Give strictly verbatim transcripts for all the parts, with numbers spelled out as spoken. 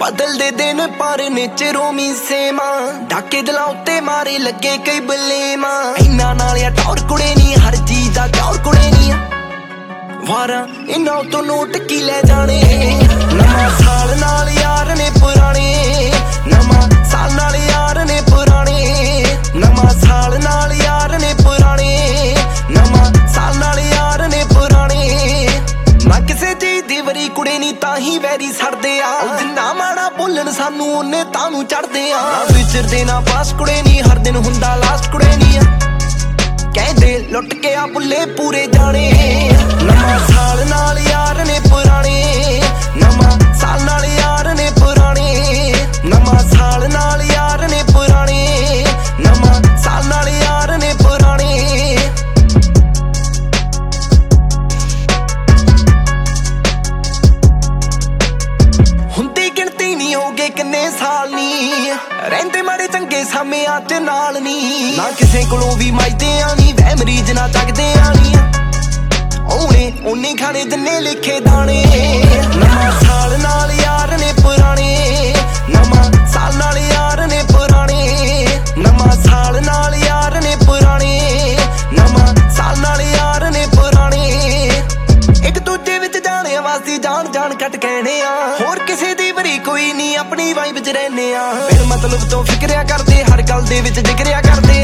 बदलदे दिन पर ने रोमी सेमा डाके दिलां उत्ते मारे लगे कई बलेमा इन्ना नालिया टौर कुड़े नी हर चीज दा टौर कुड़े नी वारा इन्ना तो नोट की ले जाने नवा साल नाल यार ने पुराने नवा साल नाल यार ने पुराने नवा साल नाल यार ने पुराने नवा साल नाल यार ने पुराने ना किसे चीज दी वरी कुड़े नी ताही वैरी सड़दे आ जिन्ना माड़ा बोलन सानू ओने तानू चढ़दे आ फ्यूचर दे ना पास कुड़े नी हर दिन हुंदा लास्ट कुड़े नी कहंदे लुट के आ बुल्ले पूरे जाने नवा साल नाल यार ने पुराने नवा साल नाल यार ने पुराने नवा साल नाल यार ने पुराने नवा साल नाल यार ने पुराने किन्ने साल नी रहिंदे माड़े चंगे सामियां च नाल नी ना किसे कोलों भी मजदे आनी वह मरीज ना जगदे आनी ओने ओने खाने जिन्ने लिखे दाने नवा साल नाल यार ने पुराने नवा साल नाल यार ने पुराने नवा साल नाल यार ने पुराने नवा साल नाल यार ने पुराने एक दूजे विच जाने वास्ते जान जान कट कहने आ होर किसे दी वरी कोई नी अपनी वाइब च रहने आ फिर मतलब तो फिक्रिया करदे हर गल दे विच जिक्रिया करदे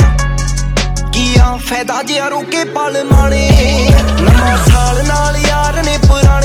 किया फायदा जे रोके पल माने नवा साल नाल यार ने पुराने